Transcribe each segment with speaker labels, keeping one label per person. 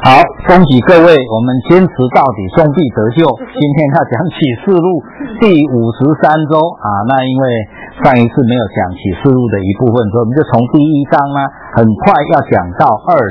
Speaker 1: 好，恭喜各位，我们坚持到底，终必得救。今天要讲启示录第53周啊，那因为上一次没有讲启示录的一部分，所以我们就从第1章呢，很快要讲到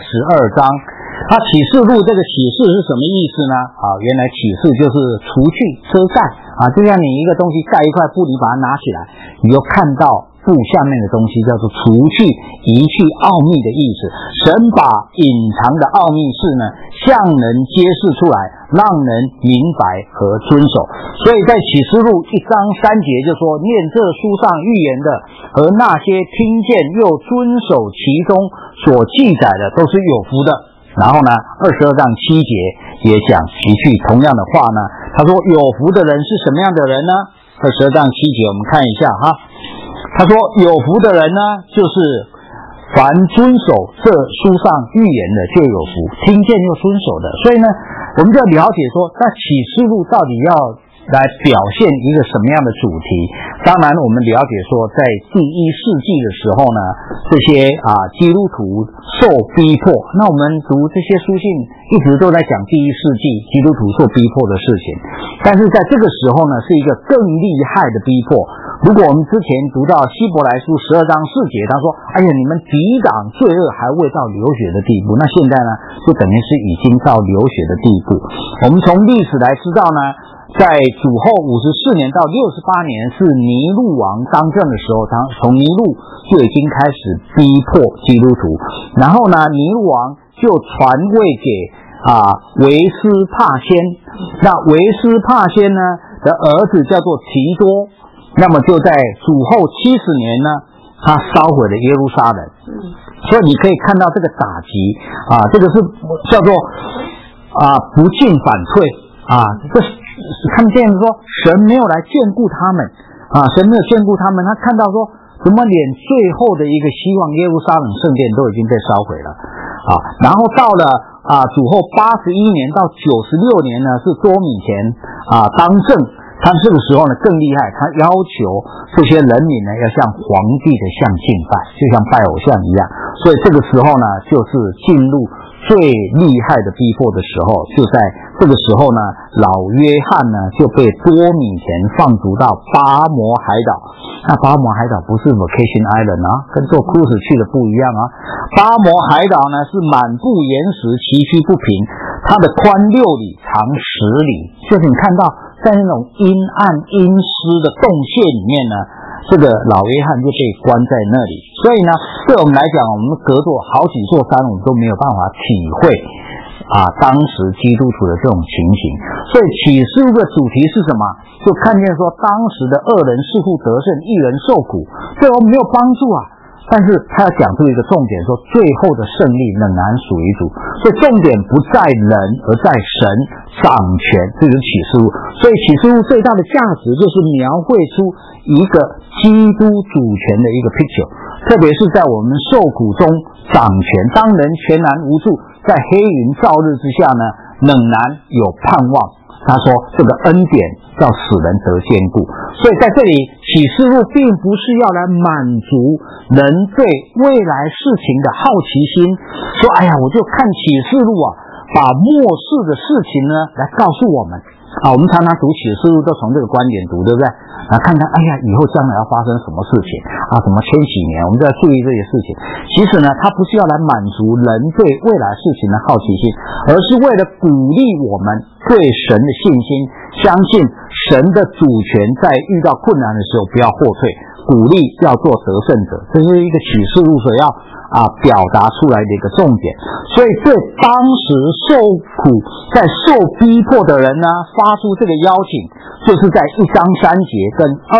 Speaker 1: 22章。启示录这个启示是什么意思呢？原来启示就是除去遮盖就像你一个东西盖一块布，你把它拿起来，你就看到布下面的东西，叫做除去、移去奥秘的意思。神把隐藏的奥秘事呢，向人揭示出来，让人明白和遵守。所以在启示录1章3节就说，念这书上预言的和那些听见又遵守其中所记载的，都是有福的。然后呢，22章7节也讲提去同样的话呢，他说有福的人是什么样的人呢？22章7节我们看一下哈。他说有福的人呢，就是凡遵守这书上预言的就有福，听见又遵守的。所以呢，我们就要了解说，那启示录到底要来表现一个什么样的主题？当然我们了解说，在第1世纪的时候呢，这些基督徒受逼迫，那我们读这些书信一直都在讲第1世纪基督徒受逼迫的事情，但是在这个时候呢，是一个更厉害的逼迫。如果我们之前读到希伯来书12章4节，他说你们抵挡罪恶还未到流血的地步，那现在呢就等于是已经到流血的地步。我们从历史来知道呢，在主后54年到68年是尼禄王当政的时候，从尼禄就已经开始逼迫基督徒，然后呢尼禄王就传位给维斯帕先，那维斯帕先呢的儿子叫做提多，那么就在主后70年呢，他烧毁了耶路撒冷。所以你可以看到这个打击这个是叫做不进反退这看见说神没有来眷顾他们神没有眷顾他们，他看到说怎么连最后的一个希望耶路撒冷圣殿都已经被烧毁了然后到了主后81年到96年呢，是多米前当政，他这个时候呢更厉害，他要求这些人民呢要向皇帝的像敬拜，就像拜偶像一样。所以这个时候呢，就是进入最厉害的逼迫的时候。就在这个时候呢，老约翰呢就被多米田放逐到巴摩海岛。那巴摩海岛不是 Vacation Island 跟做 cruise 去的不一样巴摩海岛呢是满布岩石，崎岖不平，它的宽6里，长10里。就是你看到在那种阴暗阴湿的洞穴里面呢，这个老约翰就被关在那里。所以呢，对我们来讲，我们隔着好几座山，我们都没有办法体会当时基督徒的这种情形。所以启示录的主题是什么？就看见说当时的恶人似乎得胜，义人受苦，对我们没有帮助但是他要讲出一个重点，说最后的胜利仍然属于主。所以重点不在人，而在神掌权，这就是启示录。所以启示录最大的价值就是描绘出一个基督主权的一个 picture， 特别是在我们受苦中掌权，当人全然无助，在黑云罩日之下呢，仍然有盼望。他说这个恩典要使人得坚固。所以在这里启示录并不是要来满足人对未来事情的好奇心，说我就看启示录把末世的事情呢来告诉我们我们常常读启示录都从这个观点读，对不对？看看以后将来要发生什么事情什么千禧年，我们就要注意这些事情。其实呢，它不是要来满足人对未来事情的好奇心，而是为了鼓励我们对神的信心，相信神的主权，在遇到困难的时候不要后退，鼓励要做得胜者。这是一个启示录所要表达出来的一个重点。所以对当时受苦在受逼迫的人呢，发出这个邀请，就是在1章3节跟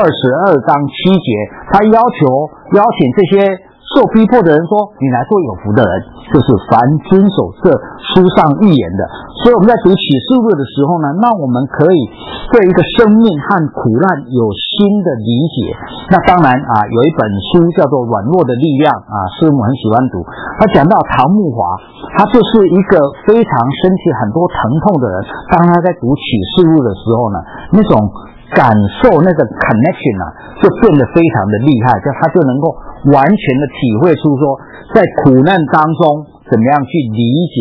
Speaker 1: 22章7节，他邀请这些受逼迫的人说，你来做有福的人，就是凡遵守这书上预言的。所以我们在读启示录的时候呢，那我们可以对一个生命和苦难有新的理解。那当然有一本书叫做《软弱的力量》师母很喜欢读。他讲到唐慕华，他就是一个非常身体很多疼痛的人，当他在读启示录的时候呢，那种感受那个 connection 就变得非常的厉害，他就能够完全的体会出说，在苦难当中怎么样去理解这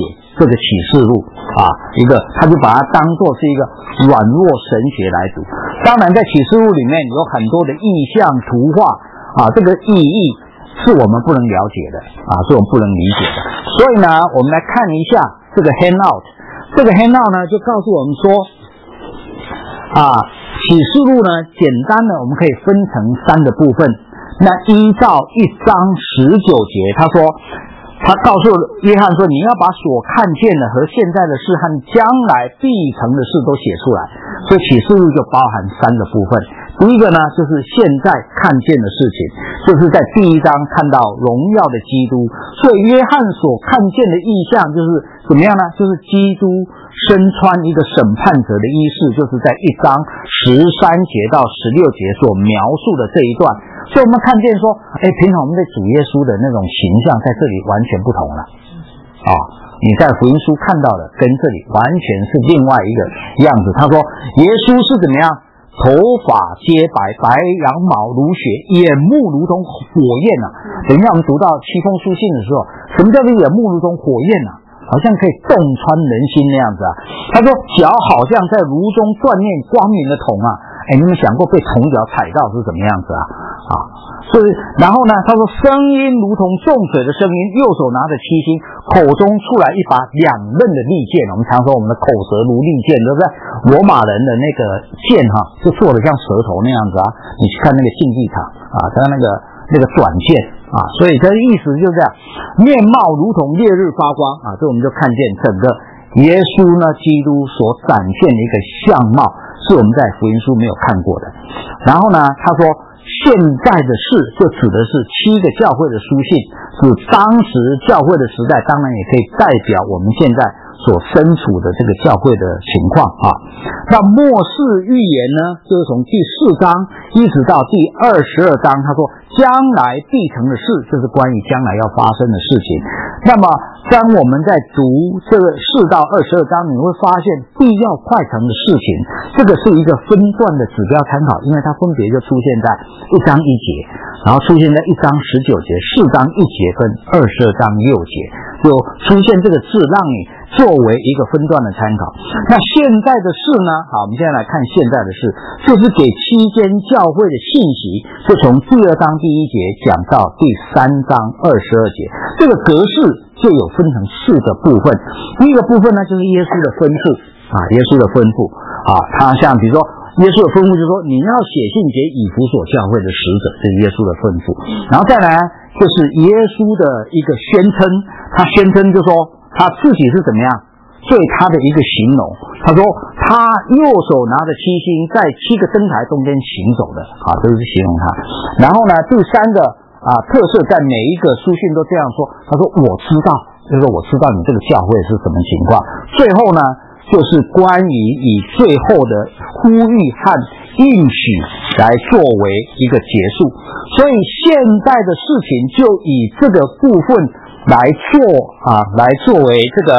Speaker 1: 这个启示录啊，他就把它当作是一个软弱神学来读。当然，在启示录里面有很多的意象、图画啊，这个意义是我们不能了解的啊，是我们不能理解的。所以呢，我们来看一下这个 handout。这个 handout 呢，就告诉我们说啊，启示录呢，简单的我们可以分成3个部分。那依照1章19节，他告诉约翰说，你要把所看见的和现在的事和将来必成的事都写出来。所以启示录就包含3个部分。第一个呢，就是现在看见的事情，就是在第1章看到荣耀的基督。所以约翰所看见的意象就是怎么样呢？就是基督身穿一个审判者的衣饰，就是在1章13节到16节所描述的这一段。所以我们看见说，平常我们对主耶稣的那种形象在这里完全不同了啊！你在福音书看到的跟这里完全是另外一个样子。他说耶稣是怎么样？头发皆白，白羊毛如雪，眼目如同火焰啊！等一下我们读到7封书信的时候，什么叫做眼目如同火焰啊？好像可以洞穿人心那样子啊！他说脚好像在炉中锻炼光明的铜啊！你们想过被铜脚踩到是怎么样子啊？所以然后呢，他说声音如同众水的声音，右手拿着7星，口中出来一把2刃的利剑。我们常说我们的口舌如利剑，对不对？罗马人的那个剑就做得像舌头那样子啊！你去看那个竞技场啊，他那个短剑啊，所以这意思就是这样，面貌如同烈日发光啊！这我们就看见整个耶稣呢，基督所展现的一个相貌，是我们在福音书没有看过的。然后呢，他说现在的事就指的是7个教会的书信，是当时教会的时代，当然也可以代表我们现在所身处的这个教会的情况啊。那末世预言呢，就是从第4章一直到第22章，他说将来必成的事，就是关于将来要发生的事情。那么当我们在读这个4到22章，你会发现必要快成的事情，这个是一个分段的指标参考，因为它分别就出现在1章1节，然后出现在1章19节、4章1节跟22章6节，就出现这个字，让你作为一个分段的参考。那现在的事呢？好，我们现在来看现在的事，就是给7间教会的信息，就从第2章第1节讲到第3章22节，这个格式就有分成4个部分。第一个部分呢，就是耶稣的吩咐啊，耶稣的吩咐啊，他像比如说耶稣的吩咐就是说，你要写信给以弗所教会的使者，这是耶稣的吩咐。然后再来就是耶稣的一个宣称，他宣称就说他自己是怎么样，对他的一个形容，他说他右手拿着7星，在7个灯台中间行走的啊，这是形容他。然后呢，第3个特色在每一个书信都这样说，他说我知道，就是我知道你这个教会是什么情况。最后呢，就是关于以最后的呼吁和应许来作为一个结束。所以现在的事情就以这个部分来作为这个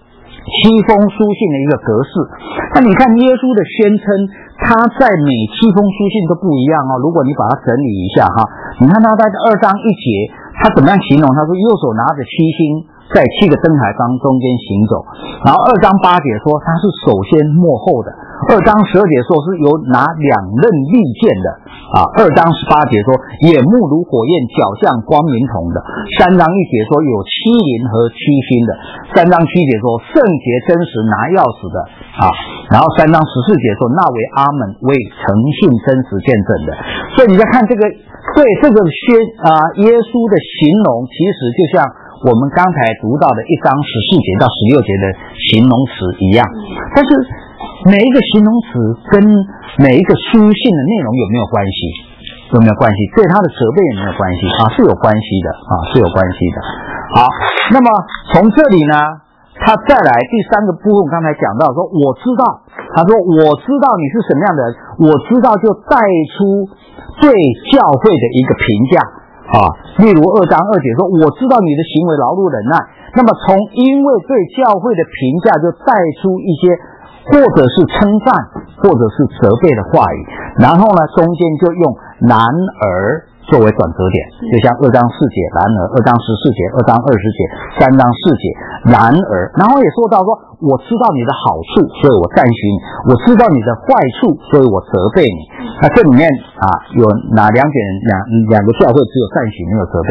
Speaker 1: 7封书信的一个格式。那你看耶稣的宣称，他在每7封书信都不一样哦。如果你把它整理一下你看他在2章1节，他怎么样形容？他说右手拿着7星，在7个灯台中间行走。然后2章8节说他是首先末后的。2章12节说是有拿2刃利剑的2章18节说眼目如火焰，脚像光明铜的。3章1节说有7灵和7星的。3章7节说圣洁真实拿钥匙的然后3章14节说那为阿门，为诚信真实见证的。所以你在看这个对这个耶稣的形容，其实就像我们刚才读到的1章14节到16节的形容词一样。但是每一个形容词跟每一个书信的内容有没有关系？有没有关系？对他的责备有没有关系是有关系的是有关系的。好，那么从这里呢，他再来第3个部分，刚才讲到说我知道，他说我知道你是什么样的人，我知道就带出对教会的一个评价例如2章2节说我知道你的行为劳碌忍耐。那么因为对教会的评价，就带出一些或者是称赞或者是责备的话语。然后呢，中间就用然而作为转折点，就像2章4节然而，2章14节，2章20节，3章4节然而，然后也说到说，我知道你的好处，所以我赞许你；我知道你的坏处，所以我责备你。那这里面有哪两个教会只有赞许没有责备？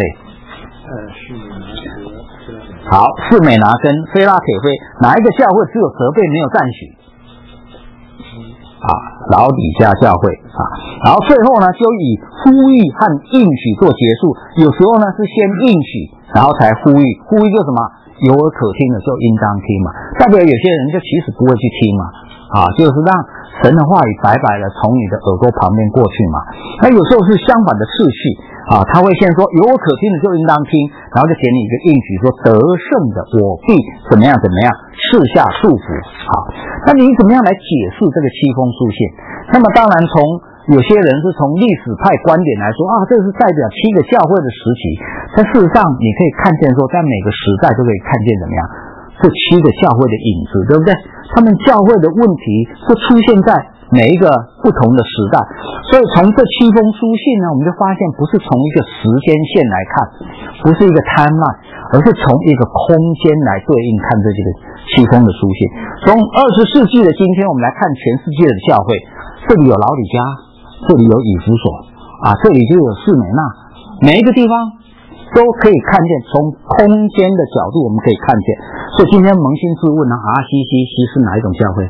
Speaker 1: 好，士美拿跟菲拉铁菲，哪一个教会只有责备没有赞许？老底嘉教会然后最后呢就以呼吁和应许做结束，有时候呢是先应许然后才呼吁，呼吁就什么有耳可听的就应当听嘛，代表有些人就其实不会去听嘛，就是让神的话语白白的从你的耳朵旁边过去嘛。那有时候是相反的次序他会先说有耳可听的就应当听，然后就给你一个应许说得胜的我必怎么样怎么样赐下祝福。那你怎么样来解释这个7封书信？那么当然从有些人是从历史派观点来说这是代表7个教会的时期，但事实上你可以看见说在每个时代都可以看见怎么样这7个教会的影子，对不对？他们教会的问题是出现在每一个不同的时代，所以从这7封书信呢，我们就发现不是从一个时间线来看，不是一个 timeline， 而是从一个空间来对应看这几个7封的书信。从20世纪的今天，我们来看全世界的教会，这里有老底嘉，这里有以弗所这里就有士美那，每一个地方都可以看见，从空间的角度我们可以看见。所以今天扪心自问RCCC 是哪一种教会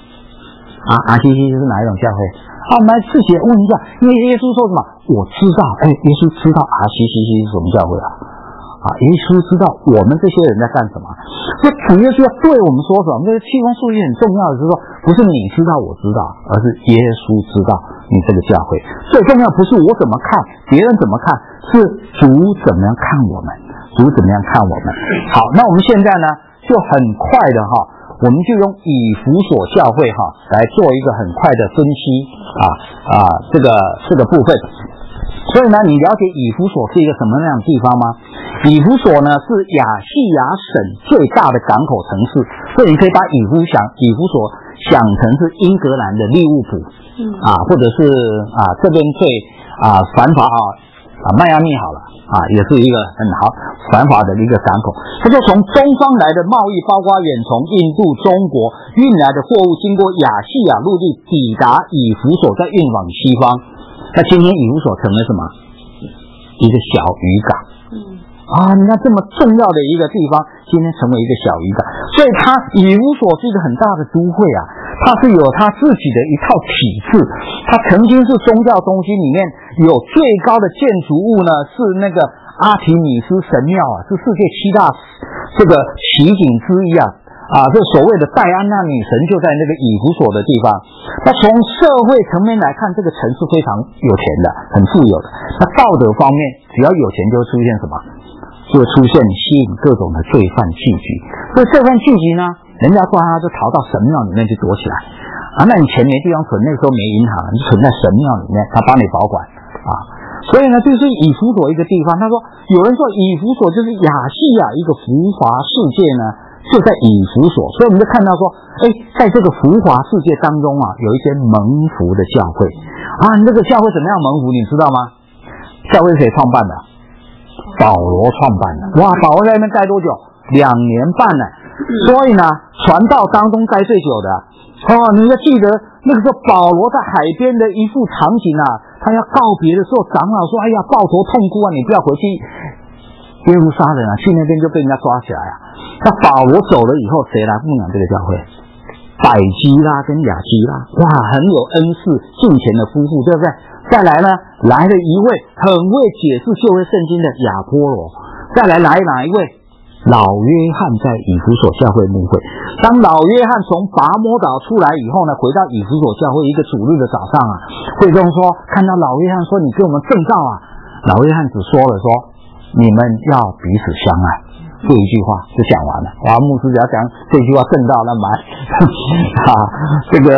Speaker 1: ？RCCC 是哪一种教会？我们来自己问一下，因为耶稣说什么？我知道，耶稣知道RCCC是什么教会耶稣知道我们这些人在干什么。所以主耶稣要对我们说什么？这个7封书信很重要的是说，不是你知道我知道，而是耶稣知道你这个教会。最重要不是我怎么看，别人怎么看，是主怎么样看我们，主怎么样看我们。好，那我们现在呢，就很快的我们就用以弗所教会来做一个很快的分析这个部分。所以呢，你了解以弗所是一个什么样的地方吗？以弗所呢是亚细亚省最大的港口城市，所以你可以把以弗所想成是英格兰的利物浦或者是这边最繁华迈阿密好了也是一个很好繁华的一个港口。他说从东方来的贸易，包括远从印度、中国运来的货物，经过亚细亚陆地抵达以弗所，再运往西方。那今天以弗所成了什么？一个小渔港你看这么重要的一个地方，今天成为一个小渔港，所以以弗所是一个很大的都会它是有它自己的一套体制。它曾经是宗教中心，里面有最高的建筑物呢是那个阿提米斯神庙是世界7大这个奇景之一这所谓的戴安娜女神就在那个以弗所的地方。那从社会层面来看，这个城市非常有钱的，很富有的。那道德方面，只要有钱就会出现什么？就会出现吸引各种的罪犯聚集。所以罪犯聚集呢，人家说他就逃到神庙里面去躲起来那你钱没地方存，那个时候没银行，你就存在神庙里面，他帮你保管所以呢，这是以弗所一个地方。他说，有人说以弗所就是亚细亚一个浮华世界呢，就在以弗所。所以我们就看到说，在这个浮华世界当中有一些蒙福的教会这个教会怎么样蒙福你知道吗？教会是谁创办的？保罗创办的。保罗在那边待多久？2年半呢。所以呢，传道当中待最久的你要记得那个时候保罗在海边的一幅场景他要告别的时候，长老说抱头痛哭你不要回去耶路撒冷去那边就被人家抓起来那保罗走了以后，谁来牧养这个教会？百基拉跟雅基拉很有恩赐敬虔的夫妇，对不对？再来呢，来了一位很会解释旧约圣经的亚波罗，再来哪一位？老约翰在以弗所教会牧会。当老约翰从拔摩岛出来以后呢，回到以弗所教会一个主日的早上会众说看到老约翰说，你给我们证道老约翰只说了说，你们要彼此相爱，这一句话就讲完了。牧师只要讲这句话证道那蛮这个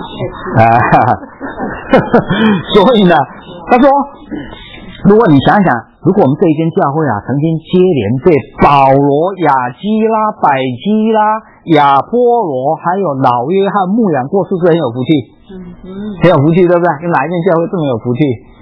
Speaker 1: 所以呢，他说如果你想想，如果我们这一间教会曾经接连被保罗、亚基拉、百基拉、亚波罗还有老约翰牧养过，是不是很有福气？很有福气，对不对？跟哪一间教会这么有福气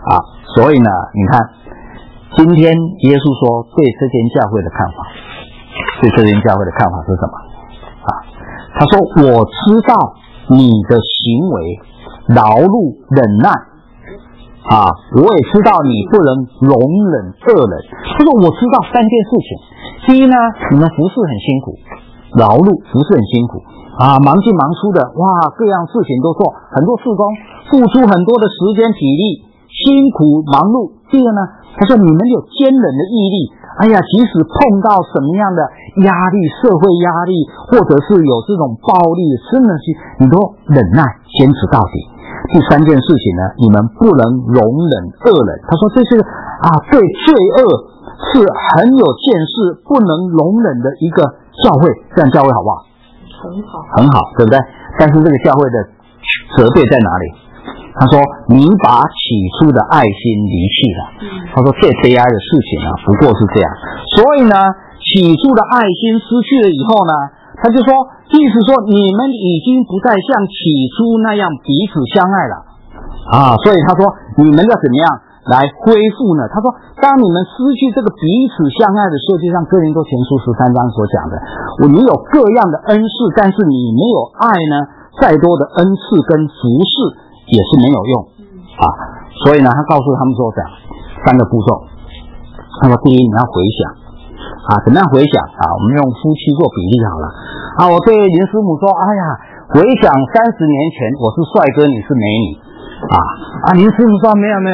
Speaker 1: 所以呢，你看，今天耶稣说对这间教会的看法，是什么？他说：我知道你的行为劳碌忍耐，我也知道你不能容忍恶人。他说我知道3件事情。第一呢，你们服事很辛苦，劳碌服事很辛苦忙进忙出的，各样事情都做，很多事工，付出很多的时间体力，辛苦忙碌。第二呢，他说你们有坚忍的毅力，即使碰到什么样的压力，社会压力，或者是有这种暴力，真的是你都忍耐坚持到底。第3件事情呢，你们不能容忍恶人。他说这是对罪恶是很有见识，不能容忍的一个教会。这样教会好不好？很好，对不对？但是这个教会的责备在哪里？他说你把起初的爱心离弃了。他说最悲哀的事情不过是这样。所以呢，起初的爱心失去了以后呢，他就说意思说你们已经不再像起初那样彼此相爱了所以他说你们要怎么样来恢复呢？他说当你们失去这个彼此相爱的时候，就像哥林多前书13章所讲的，你有各样的恩赐，但是你没有爱呢，再多的恩赐跟服事也是没有用所以呢，他告诉他们说这样3个步骤。他说第一，你要回想怎么样回想我们用夫妻做比例好了我对林师母说，回想30年前我是帅哥，你是美女林师母说没有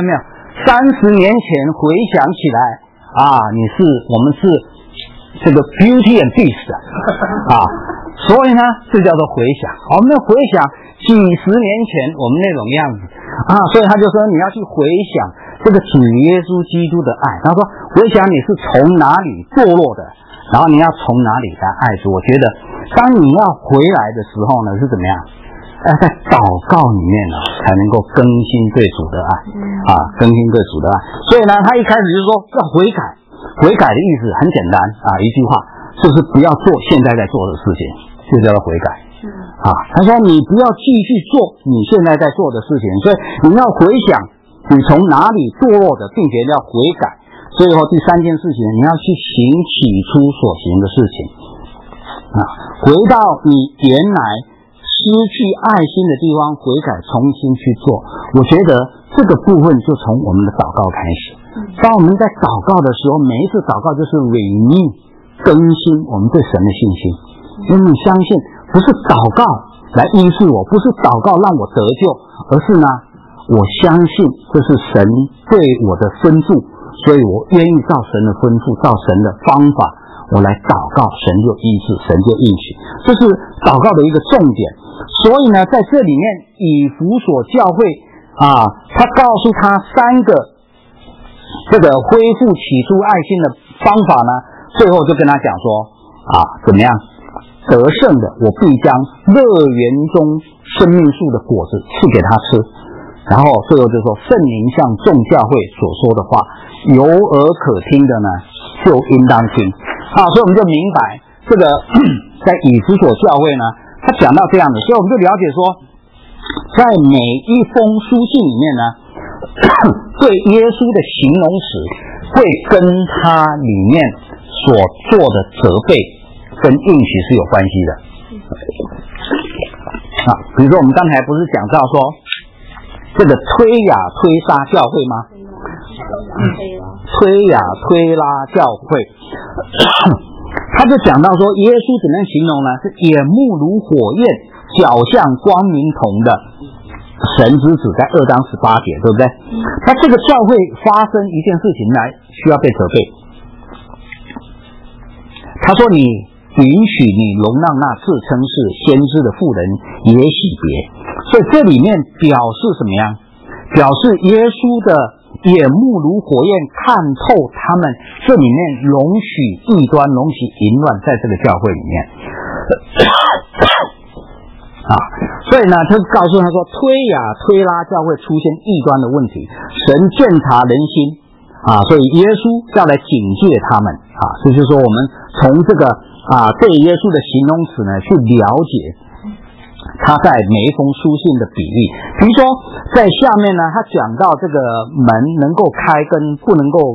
Speaker 1: ，30年前回想起来我们是这个 Beauty and Beast 所以呢，这叫做回想。我们回想几十年前我们那种样子所以他就说你要去回想这个主耶稣基督的爱。他说回想你是从哪里堕落的，然后你要从哪里来爱主。我觉得当你要回来的时候呢，是怎么样？在祷告里面才能够更新对主的爱更新对主的爱。所以呢，他一开始就说要悔改。悔改的意思很简单一句话，就是不要做现在在做的事情，就叫做悔改他说你不要继续做你现在在做的事情，所以你要回想你从哪里堕落的，并且要回改。最后第3件事情，你要去行起初所行的事情回到你原来失去爱心的地方，悔改重新去做。我觉得这个部分就从我们的祷告开始。当我们在祷告的时候，每一次祷告就是 renew 更新我们对神的信心。因为你相信不是祷告来医治我，不是祷告让我得救，而是呢我相信这是神对我的吩咐，所以我愿意照神的吩咐，照神的方法我来祷告，神就医治，神就应许。这是祷告的一个重点。所以呢，在这里面以弗所教会他告诉他3个这个恢复起初爱心的方法呢，最后就跟他讲说怎么样得胜的，我必将乐园中生命树的果子赐给他吃。然后最后就说圣灵向众教会所说的话，有耳可听的呢，就应当听所以我们就明白这个在以弗所教会呢，他讲到这样的，所以我们就了解说，在每一封书信里面呢，对耶稣的形容词会跟他里面所做的责备跟应许是有关系的比如说我们刚才不是讲到说这个推雅推沙教会吗？推雅推拉教会他就讲到说耶稣怎么样形容呢？是眼目如火焰，脚像光明铜的神之子，在2章18节，对不对？那这个教会发生一件事情来需要被责备。他说你允许你容让那自称是先知的妇人也洗别，所以这里面表示什么样？表示耶稣的眼目如火焰，看透他们这里面容许异端，容许淫乱在这个教会里面所以呢，他告诉他说推雅推拉教会出现异端的问题，神鉴察人心所以耶稣要来警戒他们这就是说我们从这个对耶稣的形容词呢去了解他他在每一封书信的比喻。比如说在下面呢，他讲到这个门能够开跟不能够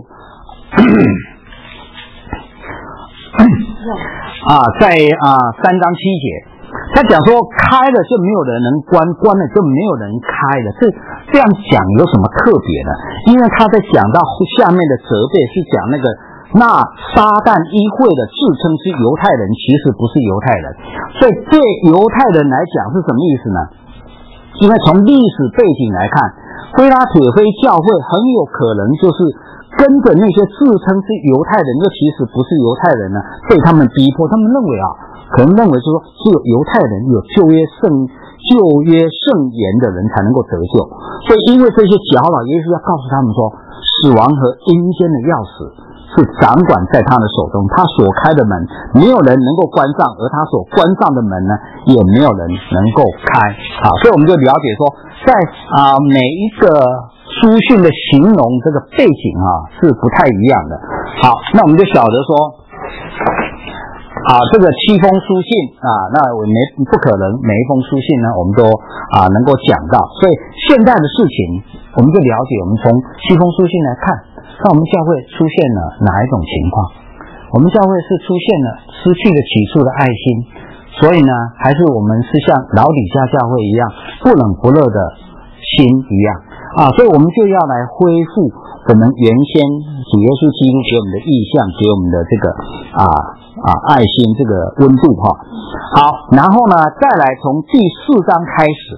Speaker 1: 在3章7节，他讲说开了就没有人能关，关了就没有人开了。这样讲有什么特别的？因为他在讲到下面的责备是讲那撒旦议会的自称是犹太人，其实不是犹太人。所以对犹太人来讲是什么意思呢？因为从历史背景来看，菲拉铁非教会很有可能就是跟着那些自称是犹太人又其实不是犹太人呢，被他们逼迫。他们认为可能认为说只有犹太人有旧约圣言的人才能够得救。所以因为这些搅扰，耶稣要告诉他们说，死亡和阴间的钥匙是掌管在他的手中，他所开的门没有人能够关上，而他所关上的门呢，也没有人能够开。所以我们就了解说，在每一个书信的形容这个背景是不太一样的。好，那我们就晓得说这个7封书信那不可能每一封书信呢我们都能够讲到。所以现在的事情我们就了解，我们从7封书信来看，那我们教会出现了哪一种情况？我们教会是出现了失去了起初的爱心，所以呢还是我们是像老底嘉教会一样不冷不热的心一样所以我们就要来恢复我们原先主耶稣基督给我们的意象，给我们的这个爱心这个温度好，然后呢再来从第4章开始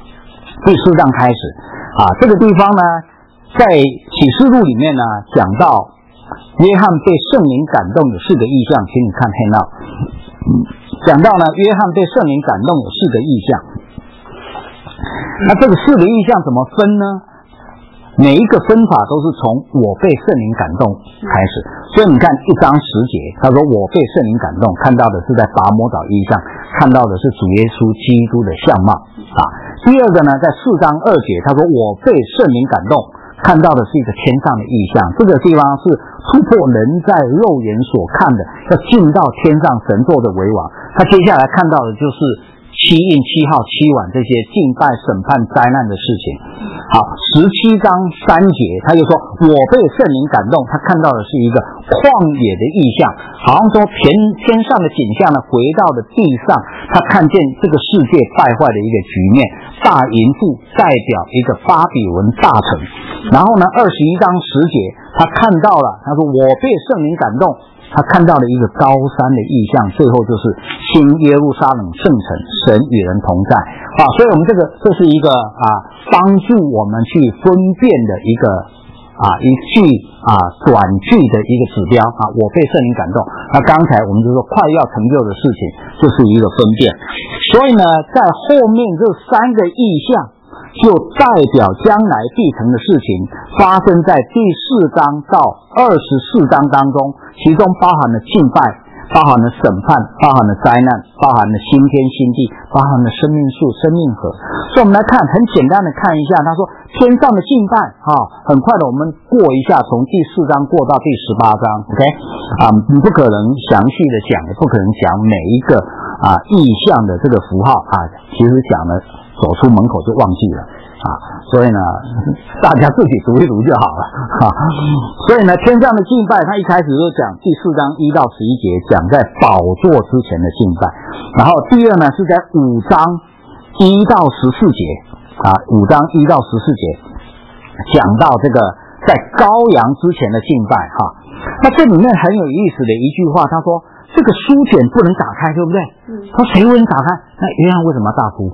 Speaker 1: 这个地方呢在启示录里面呢讲到约翰被圣灵感动有4个意象，请你看黑道讲到呢约翰被圣灵感动有4个意象。那这个4个意象怎么分呢？每一个分法都是从我被圣灵感动开始。所以你看1章10节，他说我被圣灵感动，看到的是在拔摩岛意象，看到的是主耶稣基督的相貌第二个呢，在4章2节，他说我被圣灵感动，看到的是一个天上的意象。这个地方是突破人在肉眼所看的，要进到天上神座的为王。他接下来看到的就是7印、7号、7碗这些敬拜、审判、灾难的事情。好，17章3节，他就说我被圣灵感动，他看到的是一个旷野的意象，好像说天上的景象呢回到了地上，他看见这个世界败坏的一个局面，大淫妇代表一个巴比伦大城。然后呢21章10节，他看到了，他说我被圣灵感动，他看到了一个高山的意象，最后就是新耶路撒冷圣城，神与人同在所以我们这是一个帮助我们去分辨的一个一句短句的一个指标我被圣灵感动。那刚才我们就说快要成就的事情就是一个分辨。所以呢在后面这3个意象就代表将来必成的事情，发生在第4章到24章当中，其中包含了敬拜，包含了审判，包含了灾难，包含了新天新地，包含了生命树、生命河。所以我们来看，很简单的看一下，他说天上的敬拜很快的我们过一下，从第4章过到第18章 OK 你不可能详细的讲，也不可能讲每一个意象的这个符号其实讲了走出门口就忘记了所以呢大家自己读一读就好了所以呢天上的敬拜，他一开始就讲第4章1到11节讲在宝座之前的敬拜，然后第二呢是在5章1到14节5章1到14节讲到这个在羔羊之前的敬拜那这里面很有意思的一句话，他说这个书卷不能打开，对不对？说谁不能打开？那约翰为什么要大哭？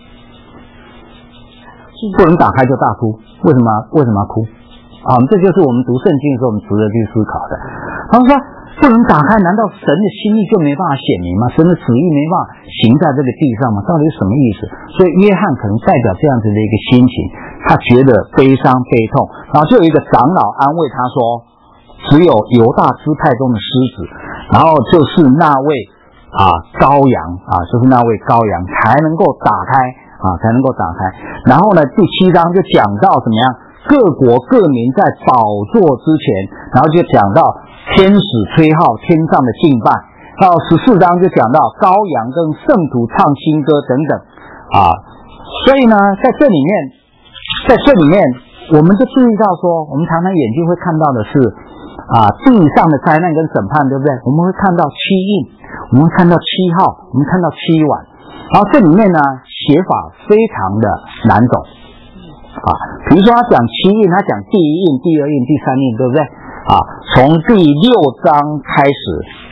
Speaker 1: 不能打开就大哭，为什么要哭这就是我们读圣经的时候我们值得去思考的。他说不能打开，难道神的心意就没办法显明吗？神的旨意没办法行在这个地上吗？到底是什么意思？所以约翰可能代表这样子的一个心情，他觉得悲伤悲痛。然后就有一个长老安慰他说，只有犹大支派中的狮子，然后就是那位羔羊就是那位羔羊才能够打开然后呢第7章就讲到怎么样各国各民在宝座之前，然后就讲到天使吹号，天上的敬拜，到14章就讲到羔羊跟圣徒唱新歌等等所以呢，在这里面，我们就注意到说，我们常常眼睛会看到的是地上的灾难跟审判，对不对？我们会看到七印，我们会看到7号，我们看到7碗，然后这里面呢写法非常的难懂比如说他讲7印，他讲第1印、第2印、第3印，对不对？从第6章开始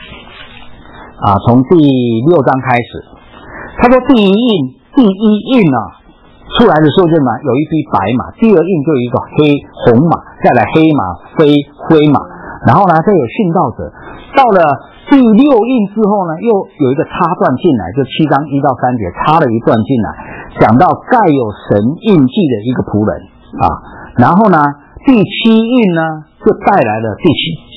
Speaker 1: 他说第一印出来的时候就有一匹白马，第2印就有一个红马，再来黑马、灰马，然后呢再有殉道者。到了第6印之后呢，又有一个插段进来，就7章1到3节插了一段进来，讲到盖有神印记的一个仆人然后呢第7印呢就带来了第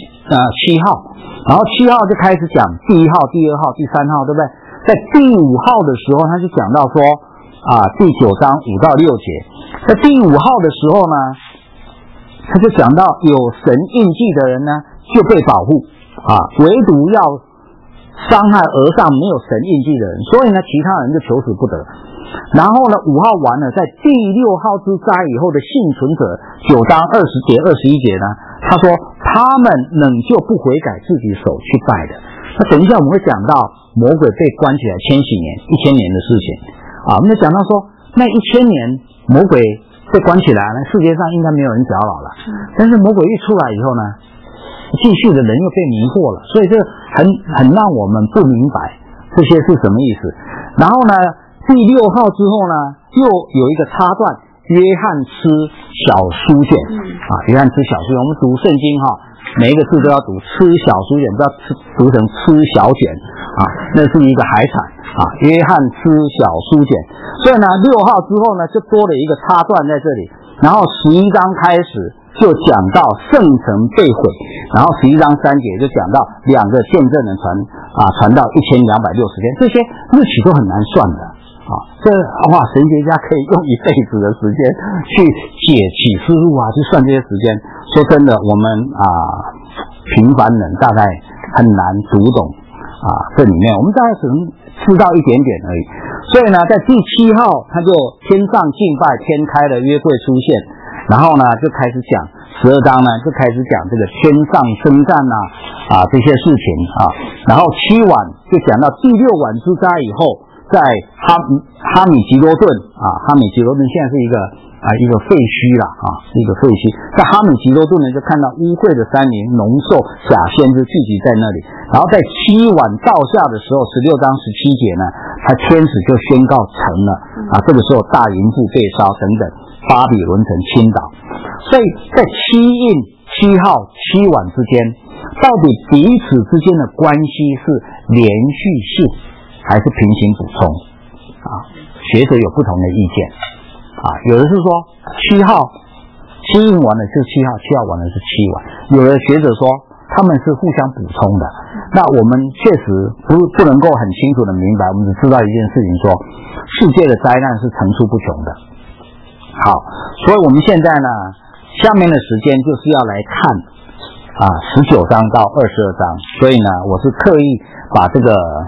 Speaker 1: 7号，然后7号就开始讲第1号、第2号、第3号，对不对？在第5号的时候，他就讲到说第9章5到6节，在第5号的时候呢，他就讲到有神印记的人呢就被保护唯独要伤害额上没有神印记的人，所以呢其他人就求死不得。然后呢5号完了，在第6号之灾以后的幸存者9章20节21节呢，他说他们仍旧不悔改自己手去拜的。那等一下我们会讲到魔鬼被关起来1000年的事情我们就讲到说那1000年魔鬼被关起来呢，世界上应该没有人搅扰了但是魔鬼一出来以后呢，继续的人又被迷惑了，所以这很让我们不明白这些是什么意思。然后呢第6号之后呢，又有一个插段，约翰吃小书卷约翰吃小书卷，我们读圣经每一个字都要读吃小书卷，不要读成吃小卷那是一个海产约翰吃小书卷。所以呢6号之后呢就多了一个插段在这里，然后11章开始就讲到圣城被毁，然后11章3节就讲到2个见证人传到1260天，这些日期都很难算的这神学家可以用一辈子的时间去解启示录去算这些时间。说真的，我们平凡人大概很难读懂这里面，我们大概只能知道一点点而已。所以呢在第7号他就天上敬拜，天开了，约柜出现，然后呢就开始讲12章呢就开始讲这个天上征战这些事情然后7晚就讲到第6晚之灾以后，在哈米吉罗顿哈米吉罗顿现在是一个废墟了是一个废墟。在哈米吉罗顿呢就看到污秽的山林，龙兽假先知聚集在那里。然后在7晚到下的时候16章17节呢，天使就宣告成了这个时候大淫妇被烧等等，巴比伦城倾倒。所以在7印7号7晚之间，到底彼此之间的关系是连续性还是平行补充学者有不同的意见有的是说7号7印完了是7号，7号完了是7晚，有的学者说他们是互相补充的。那我们确实不能够很清楚的明白，我们只知道一件事情，说世界的灾难是层出不穷的。好，所以我们现在呢下面的时间就是要来看19章到22章，所以呢我是刻意把这个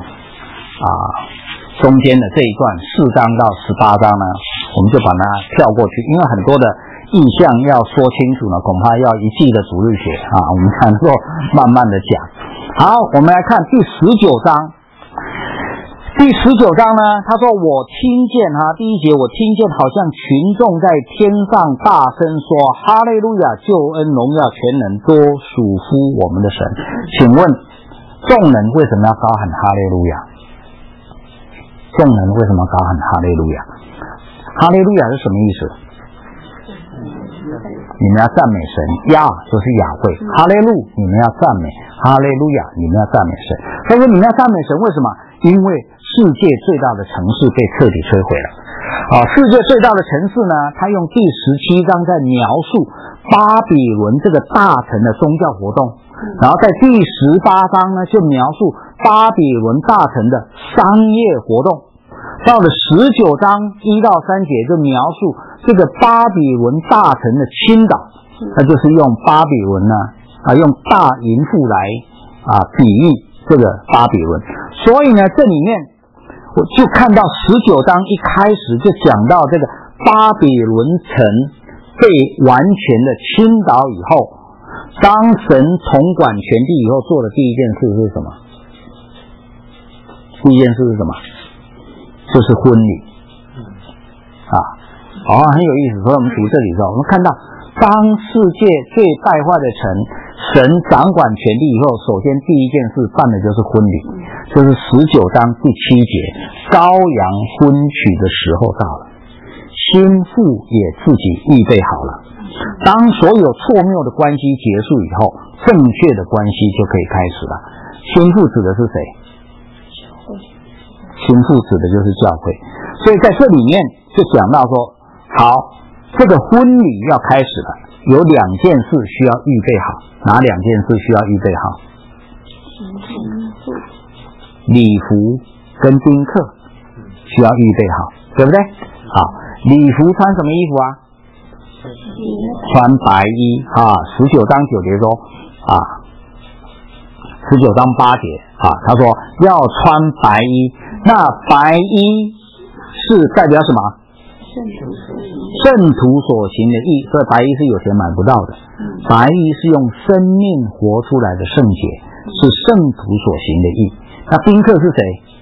Speaker 1: 中间的这一段4章到18章呢，我们就把它跳过去，因为很多的意象要说清楚呢，恐怕要一季的主日学我们看做慢慢的讲。好，我们来看第19章。第19章呢，他说我听见第1节我听见好像群众在天上大声说哈利路亚，救恩荣耀全能都属乎我们的神。请问众人为什么要高喊哈利路亚？众人为什么高喊哈利路亚？哈利路亚是什么意思？你们要赞美神，就是雅慧，哈利路你们要赞美，哈利路亚你们要赞美神。他说你们要赞美神，为什么？因为世界最大的城市被彻底摧毁了世界最大的城市呢，他用第17章在描述巴比伦这个大城的宗教活动，然后在第18章呢就描述巴比伦大城的商业活动，到了19章1到3节就描述这个巴比伦大城的倾倒，那就是用巴比伦呢用大淫妇来比喻这个巴比伦。所以呢这里面我就看到19章一开始就讲到这个巴比伦城被完全的倾倒以后，当神统管全地以后做的第一件事是什么？第一件事是什么？就是婚礼很有意思。所以我们读这里的时候，我们看到当世界最败坏的城神掌管全地以后，首先第一件事办的就是婚礼，就是19章第7节，羔羊婚娶的时候到了，新妇也自己预备好了。当所有错谬的关系结束以后，正确的关系就可以开始了。新妇指的是谁？新妇指的就是教会。所以在这里面就讲到说，好，这个婚礼要开始了，有2件事需要预备好。哪2件事需要预备好？礼服跟宾客需要预备好，对不对？好，礼服穿什么衣服啊？穿白衣19章9节说19章8节他说要穿白衣。那白衣是代表什么？圣徒所行的义，所以白衣是有钱买不到的。白衣是用生命活出来的圣洁，是圣徒所行的义。那宾客是谁？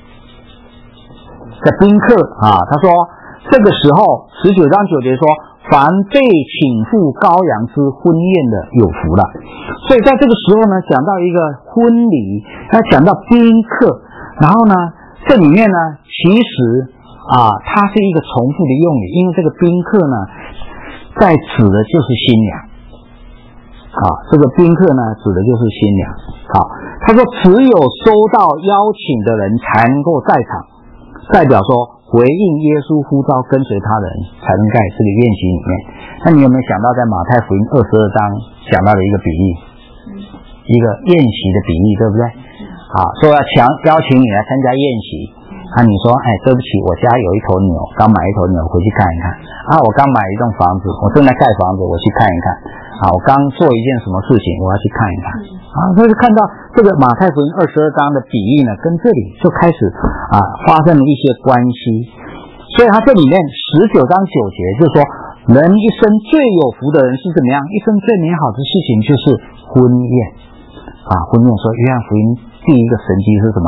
Speaker 1: 这宾客他说这个时候19章9节说，凡被请赴羔羊之婚宴的有福了。所以在这个时候呢，讲到一个婚礼，讲到宾客，然后呢这里面呢其实它是一个重复的用语，因为这个宾客呢在指的就是新娘这个宾客呢指的就是新娘。他说只有收到邀请的人才能够在场，代表说回应耶稣呼召跟随他的人才能在这个宴席里面。那你有没有想到在马太福音22章讲到的一个比喻，一个宴席的比喻，对不对？说要邀请你来参加宴席，你说对不起，我家有一头牛，刚买一头牛回去看一看我刚买一栋房子，我正在盖房子，我去看一看我刚做一件什么事情，我要去看一看所以看到这个马太福音22章的比喻呢，跟这里就开始发生了一些关系。所以他这里面19章9节就是说，人一生最有福的人是怎么样？一生最美好的事情就是婚宴婚宴。说约翰福音第一个神迹是什么？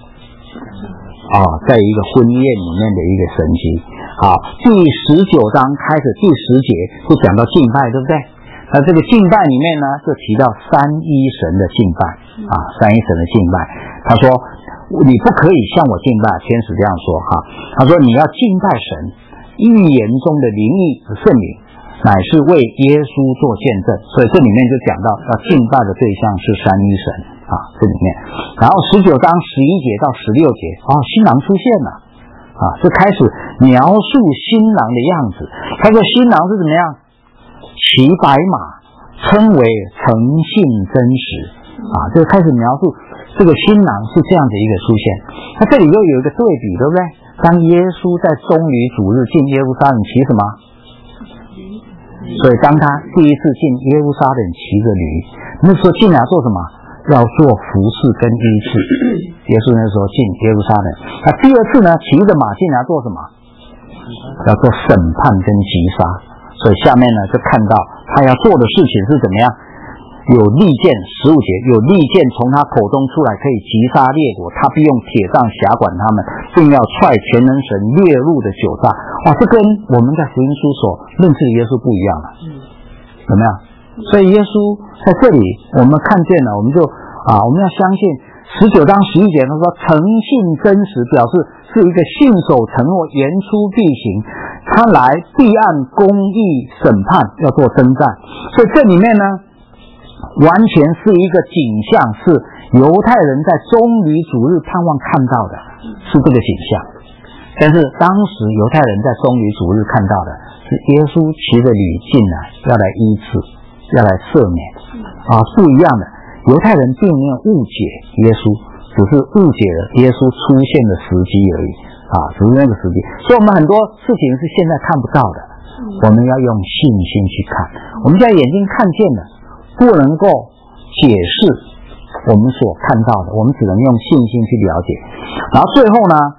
Speaker 1: 在一个婚宴里面的一个神迹。第19章开始第10节就讲到敬拜，对不对？那这个敬拜里面呢，就提到三一神的敬拜三一神的敬拜。他说你不可以向我敬拜，天使这样说他说你要敬拜神，预言中的灵异圣灵乃是为耶稣做见证。所以这里面就讲到要敬拜的对象是三一神这里面。然后19章11节到16节新郎出现了就开始描述新郎的样子。他说新郎是怎么样？骑白马，称为诚信真实就开始描述这个新郎是这样的一个出现。那这里又有一个对比，对不对？当耶稣在棕榈主日进耶路撒冷骑什么？所以当他第一次进耶路撒冷骑着驴，那时候进来做什么？要做服侍跟医治。耶稣那时候进耶路撒冷。那第二次呢，骑着马进来做什么？要做审判跟击杀。所以下面呢就看到他要做的事情是怎么样？有利剑15节，有利剑从他口中出来，可以击杀列国，他必用铁杖辖管他们，并要踹全能神列入的酒榨。这跟我们在福音书所认识的耶稣不一样了，有没有？所以耶稣在这里我们看见了，我们就我们要相信19章11节他说诚信真实，表示是一个信守承诺，言出必行，他来必按公义审判，要做征战。所以这里面呢完全是一个景象，是犹太人在棕榈主日盼望看到的，是这个景象。但是当时犹太人在棕榈主日看到的是耶稣骑着驴进来，要来医治，要来赦免不一样的。犹太人并没有误解耶稣，只是误解了耶稣出现的时机而已只是那个时机。所以我们很多事情是现在看不到的，我们要用信心去看。我们现在眼睛看见了，不能够解释我们所看到的，我们只能用信心去了解。然后最后呢，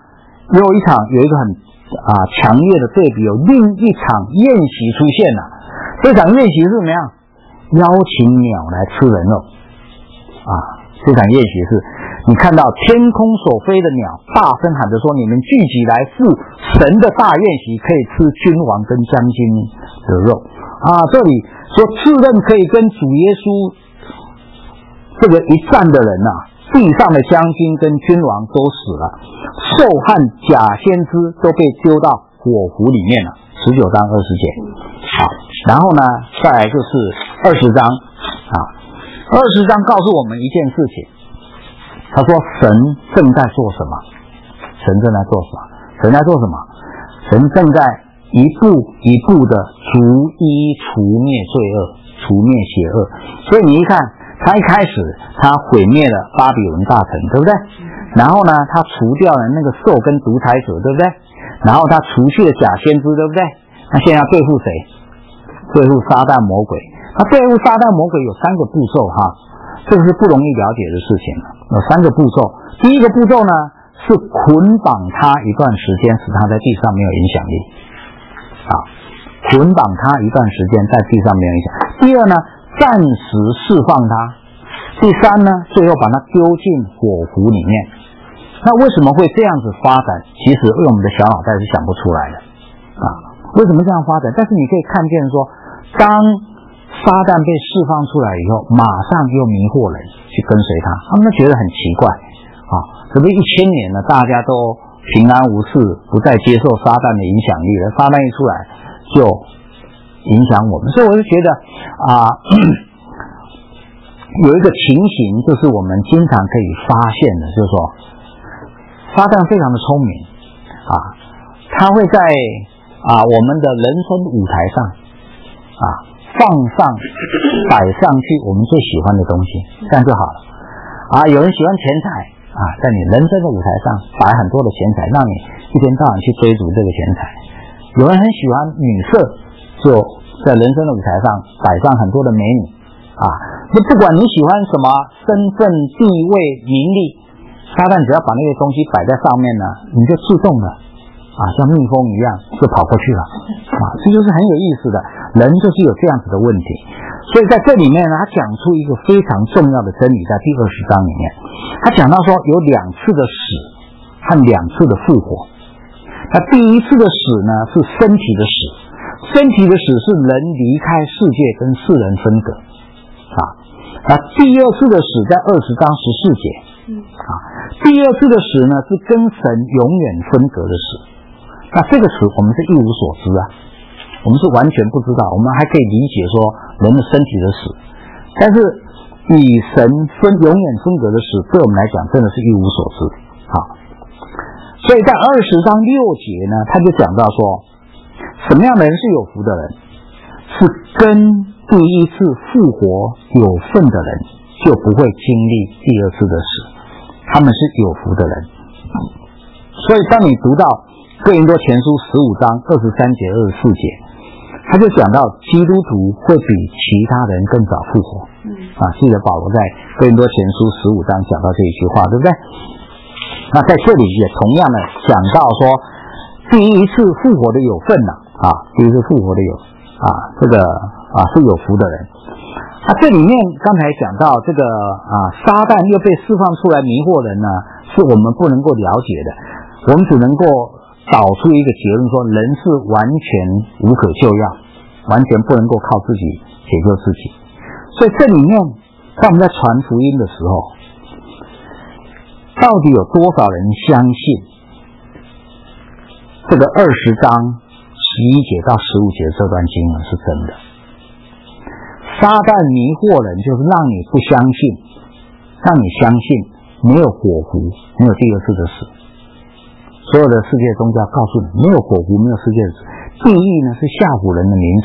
Speaker 1: 有一个很强烈的对比，有另一场宴席出现了。这场宴席是怎么样？邀请鸟来吃人肉这场宴席是你看到天空所飞的鸟大声喊着说，你们聚集来赴神的大宴席，可以吃君王跟将军的肉这里说自认可以跟主耶稣这个一战的人地上的将军跟君王都死了，兽和假先知都被丢到火湖里面了。19章20节。然后呢，再来就是20章20章告诉我们一件事情，他说神正在做什么？神正在做什么？神在做什么？神正在一步一步的逐一除灭罪恶，除灭邪恶。所以你一看，他一开始他毁灭了巴比伦大城，对不对？然后呢，他除掉了那个兽跟独裁者，对不对？然后他除去了假先知，对不对？那现在要对付谁？对付撒旦魔鬼。他对付撒旦魔鬼有3个步骤这个是不容易了解的事情，有3个步骤。第一个步骤呢是捆绑他一段时间，使他在地上没有影响力捆绑他一段时间在地上没有影响。第二呢，暂时释放他。第三呢，最后把他丢进火湖里面。那为什么会这样子发展？其实用我们的小脑袋是想不出来的为什么这样发展？但是你可以看见说，当撒旦被释放出来以后，马上又迷惑人去跟随他们觉得很奇怪这不1000年了，大家都平安无事，不再接受撒旦的影响力了，撒旦一出来就影响我们。所以我就觉得有一个情形，就是我们经常可以发现的，就是说撒旦非常的聪明他会在我们的人生舞台上摆上去我们最喜欢的东西，这样就好了有人喜欢钱财在你人生的舞台上摆很多的钱财，让你一天到晚去追逐这个钱财。有人很喜欢女色，就在人生的舞台上摆上很多的美女那不管你喜欢什么身份地位名利，撒旦只要把那些东西摆在上面呢，你就自动的像蜜蜂一样就跑过去了这就是很有意思的，人就是有这样子的问题。所以在这里面呢，他讲出一个非常重要的真理，在第20章里面他讲到说有2次的死和2次的复活。那第一次的死呢是身体的死，身体的死是人离开世界跟世人分隔那第二次的死在20章14节第二次的死呢是跟神永远分隔的死。那这个词我们是一无所知我们是完全不知道，我们还可以理解说人的身体的死，但是与神永远分隔的死，对我们来讲真的是一无所知所以在20章6节呢，他就讲到说，什么样的人是有福的人？是跟第一次复活有份的人，就不会经历第二次的死，他们是有福的人。所以当你读到哥林多前书15章23节24节，他就讲到基督徒会比其他人更早复活记得保罗在哥林多前书15章讲到这一句话，对不对？那在这里也同样的讲到说，第一次复活的有份第一次复活的有这个是有福的人。这里面刚才讲到这个撒旦又被释放出来迷惑人呢，是我们不能够了解的，我们只能够导出一个结论，说人是完全无可救药，完全不能够靠自己解救自己。所以这里面当我们在传福音的时候，到底有多少人相信这个20章11节到15节这段经文是真的？撒旦迷惑人，就是让你不相信，让你相信没有火湖，没有第二次的死。所有的世界宗教告诉你，没有火湖，没有世界的死。地狱呢是吓唬人的名词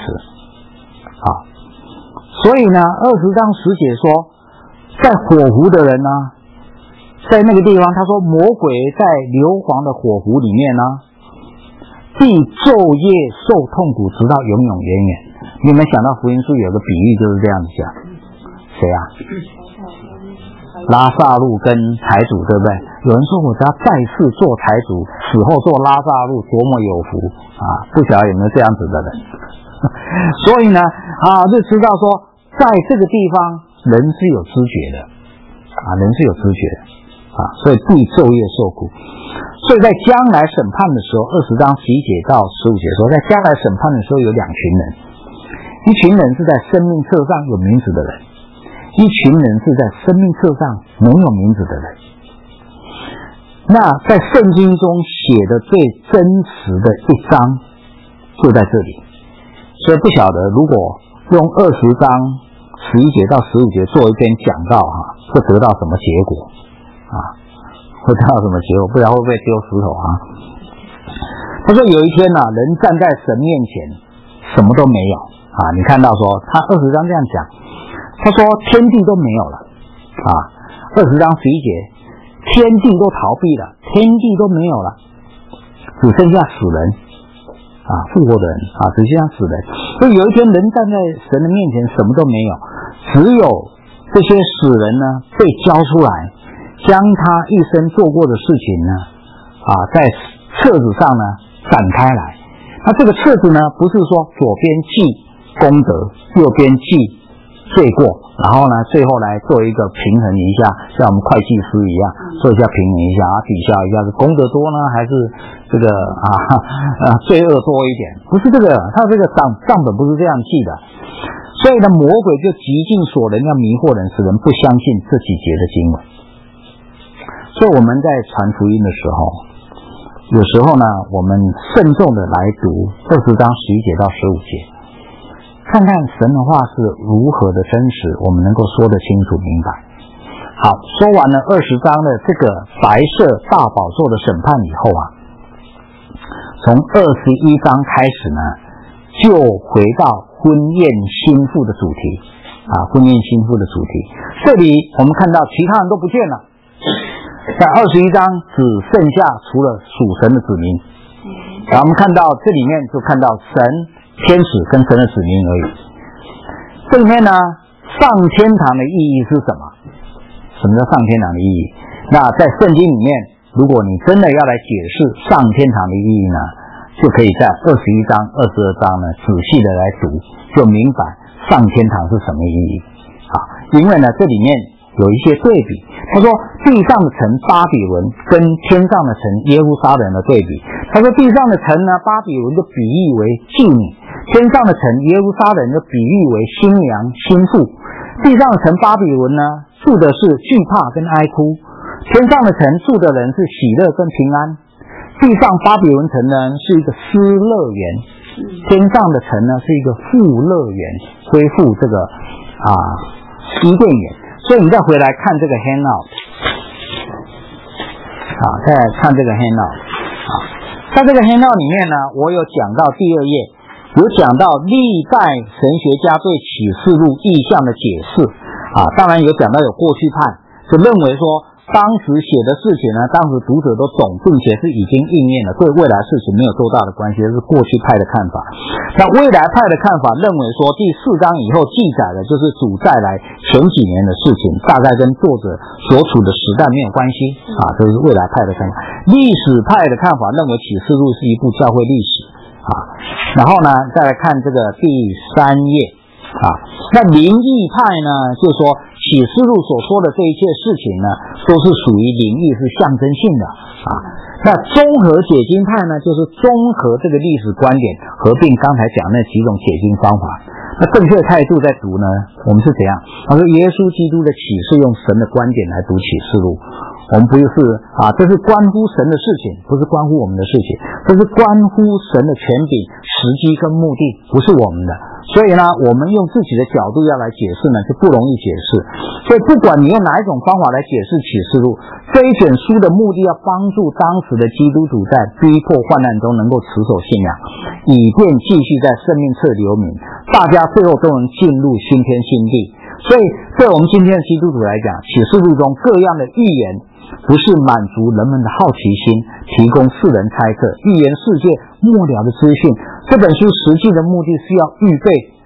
Speaker 1: 所以呢20章10节说，在火湖的人呢，在那个地方他说，魔鬼在硫磺的火湖里面呢，必昼夜受痛苦，直到永永远远。你们想到福音书有个比喻就是这样子讲，谁拉撒路跟财主，对不对？有人说我只要再次做财主， 死后做拉萨路多么有福啊！不晓得有没有这样子的人。所以呢，就知道说，在这个地方人是有知觉的啊，人是有知觉的啊，所以必昼夜受苦。所以在将来审判的时候，20章11节到15节说，在将来审判的时候有两群人，一群人是在生命册上有名字的人，一群人是在生命册上没有名字的人。那在圣经中写的最真实的一章就在这里，所以不晓得如果用20章11节到15节做一篇讲道会得到什么结果啊？会得到什么结果？不知道会不会丢石头啊？他说有一天人站在神面前，什么都没有啊！你看到说他20章这样讲，他说天地都没有了啊！20章11节，天地都逃避了，天地都没有了，只剩下死人啊，复活的人啊，只剩下死人。所以有一天人站在神的面前，什么都没有，只有这些死人呢被交出来，将他一生做过的事情呢在册子上呢展开来。那这个册子呢，不是说左边记功德，右边记罪过，然后呢最后来做一个平衡一下，像我们会计师一样做一下平衡一下抵消一下是功德多呢还是这个罪恶多一点，不是这个，他这个账本不是这样记的。所以呢魔鬼就极尽所能要迷惑人，使人不相信这几节的经文。所以我们在传福音的时候，有时候呢我们慎重的来读20章11节到15节，看看神的话是如何的真实，我们能够说得清楚明白。好，说完了20章的这个白色大宝座的审判以后从21章开始呢，就回到婚宴新妇的主题婚宴新妇的主题。这里我们看到其他人都不见了，在21章只剩下除了属神的子民，然后我们看到这里面就看到神、天使跟神的子民而已。这里面呢，上天堂的意义是什么？什么叫上天堂的意义？那在圣经里面，如果你真的要来解释上天堂的意义呢，就可以在21章、22章呢仔细的来读，就明白上天堂是什么意义因为呢这里面有一些对比。他说地上的城巴比伦跟天上的城耶路撒冷的对比，他说地上的城呢巴比伦就比喻为妓女，天上的城耶路撒冷就比喻为新娘新妇。地上的城巴比伦呢住的是惧怕跟哀哭，天上的城住的人是喜乐跟平安。地上巴比伦城呢是一个失乐园，天上的城呢是一个富乐园，恢复这个伊甸园。所以你再回来看这个 handout 再来看这个 handout 在这个 handout 里面呢，我有讲到第2页，有讲到历代神学家对启示录意象的解释当然有讲到有过去派，就认为说当时写的事情呢，当时读者都懂，并且是已经应验了，对未来事情没有多大的关系，这是过去派的看法。那未来派的看法认为说，第4章以后记载的就是主再来前几年的事情，大概跟作者所处的时代没有关系这是未来派的看法。历史派的看法认为启示录是一部教会历史然后呢再来看这个第3页那灵异派呢就说启示录所说的这一切事情呢都是属于灵异，是象征性的那综合解经派呢就是综合这个历史观点，合并刚才讲那几种解经方法。那正确的态度在读呢，我们是怎样？他说耶稣基督的启示用神的观点来读启示录，我们不是这是关乎神的事情，不是关乎我们的事情，这是关乎神的权柄、时机跟目的，不是我们的。所以呢我们用自己的角度要来解释呢就不容易解释。所以不管你用哪一种方法来解释启示录，这一卷书的目的要帮助当时的基督徒在逼迫患难中能够持守信仰，以便继续在生命册留名，大家最后都能进入新天新地。所以对我们今天的基督徒来讲，启示录中各样的预言不是满足人们的好奇心，提供世人猜测，预言世界末了的资讯。这本书实际的目的是要预备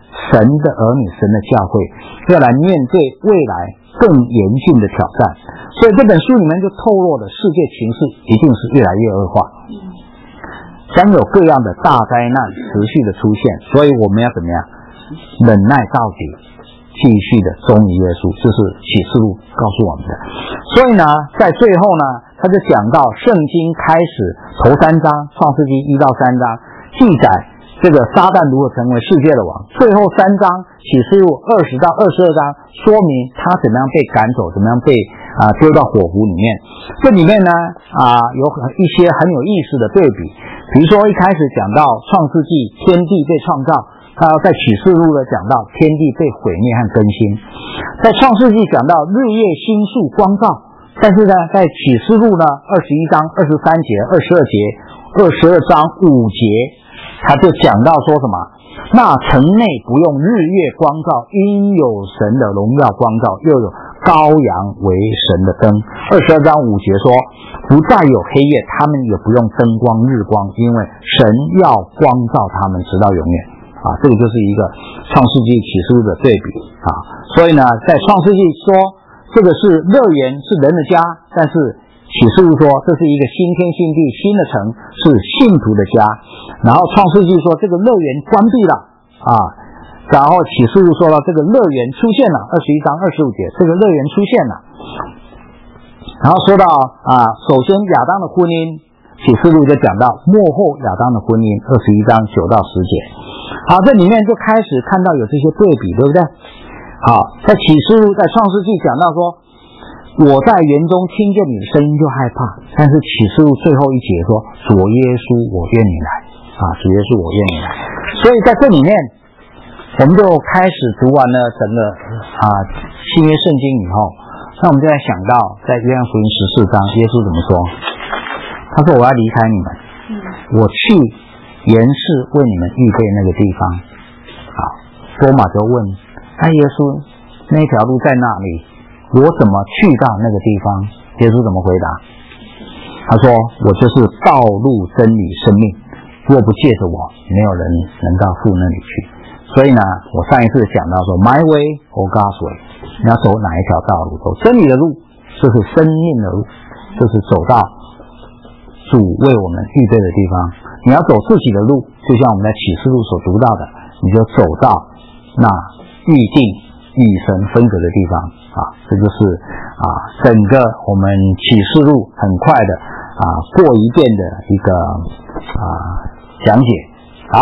Speaker 1: 神的儿女，神的教会要来面对未来更严峻的挑战。所以这本书里面就透露了世界情势一定是越来越恶化，将有各样的大灾难持续的出现，所以我们要怎么样忍耐到底，继续的忠于耶稣，这是启示录告诉我们的。所以呢，在最后呢，他就讲到圣经开始头3章创世纪1到3章记载这个撒旦如何成为世界的王，最后3章启示录20到22章说明他怎么样被赶走，怎么样被丢到火湖里面。这里面呢有一些很有意思的对比，比如说一开始讲到创世纪天地被创造，在启示录的讲到天地被毁灭和更新，在创世纪讲到日月星宿光照，但是呢在启示录呢21章23节22节22章5节他就讲到说什么，那城内不用日月光照，因有神的荣耀光照，又有羔羊为神的灯。22章5节说不再有黑夜，他们也不用灯光日光，因为神要光照他们直到永远。这个就是一个创世纪启示录的对比所以呢，在创世纪说这个是乐园，是人的家，但是启示录说这是一个新天新地，新的城，是信徒的家。然后创世纪说这个乐园关闭了然后启示录说了这个乐园出现了，21章25节这个乐园出现了。然后说到首先亚当的婚姻，启示录就讲到末后亚当的婚姻，21章9到10节。好，这里面就开始看到有这些对比，对不对？好，在启示录在创世纪讲到说我在园中听见你的声音就害怕，但是启示录最后一节说主耶稣我愿你来主耶稣我愿你来。所以在这里面我们就开始读完了整个新约圣经以后，那我们就在想到在约翰福音14章耶稣怎么说，他说我要离开你们，我去原是为你们预备那个地方。多马就问耶稣那条路在哪里，我怎么去到那个地方？耶稣怎么回答？他说我就是道路真理生命，若不借着我，没有人能到父那里去。所以呢，我上一次讲到说 My way or God's way， 你要走哪一条道路？走真理的路，就是生命的路，就是走到主为我们预备的地方。你要走自己的路，就像我们在启示录所读到的，你就走到那预定与神分隔的地方这就是整个我们启示录很快的过一遍的一个讲解。